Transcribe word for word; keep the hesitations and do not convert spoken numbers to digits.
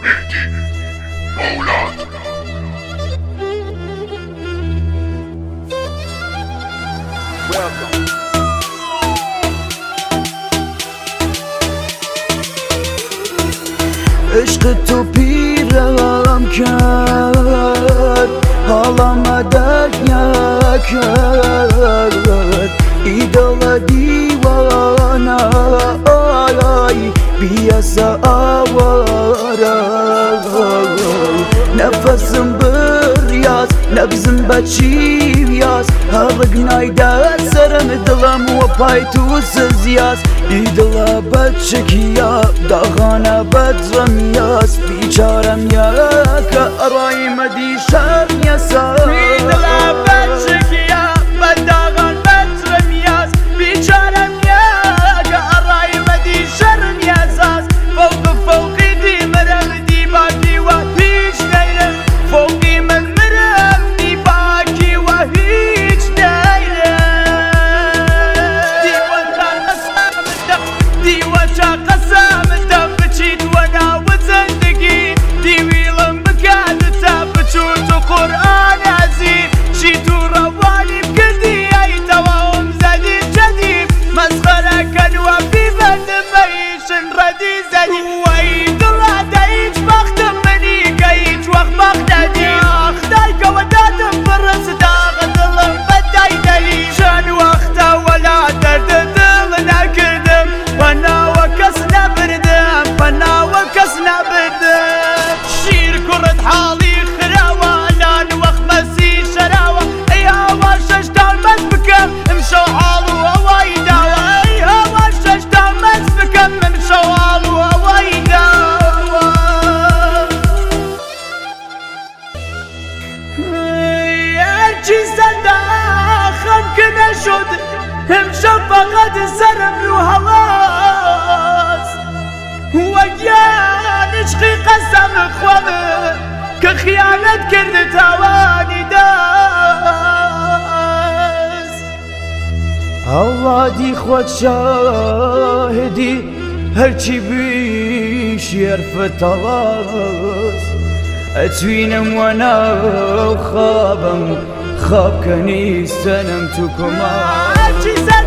Welcome. عشق تو پیرم کرد، حالم دریا کرد، ایدال دیوانه آی بیاسا آواره، نفسم بریاز نبزم بچیویاز، هرگ نایده سرم دلم و پای تو سزیاز، ایدلا بچکیا داغانه بدرمیاز، بیچارم یا که ارای مدی شرمیاسا، ایدلا بچکیا بداغان بدرمیاز، بیچارم یا که ارای مدی شرمیاساز، فوق فوقی دی مرم دی باکی و هیچ نیرم، فوقی من مرم دی باکی و هیچ نیرم، دیوان تا قسم دم بچید و ناو زندگی، دیویلم بکرد تا بچود و قرآن عزیز، شی تو روانی بکردی ای توام زدی جدید، مسخره کن و بی بدم ایشن ردی زدی، و ای دلا دا ایچ بختم منی که ایچ وقت بخت ندی، خدای که و دادم برس داغ دلم بدای دلی، شن وقتا ولا درد دل نکردم، فنا و کس نبردم، فنا و کس نبردم، شیر کرد حالی خراوه لان وقت مسی شراوه، ای هوا ششتان مز بکم امشو حالو هوای داوه، ای هوا ششتان مز بکم امشو حالو هوای داوه، هرچی زنده خم که نشد امشو فقط سرم رو هواز، وگیان عشقی قسم خوامه که خیانت کرده توانی داز، الله دی خود شاهدی هرچی بیش یرفت آواز، اتوینم و ناو خوابم خواب کنی سنم تو کما، هرچی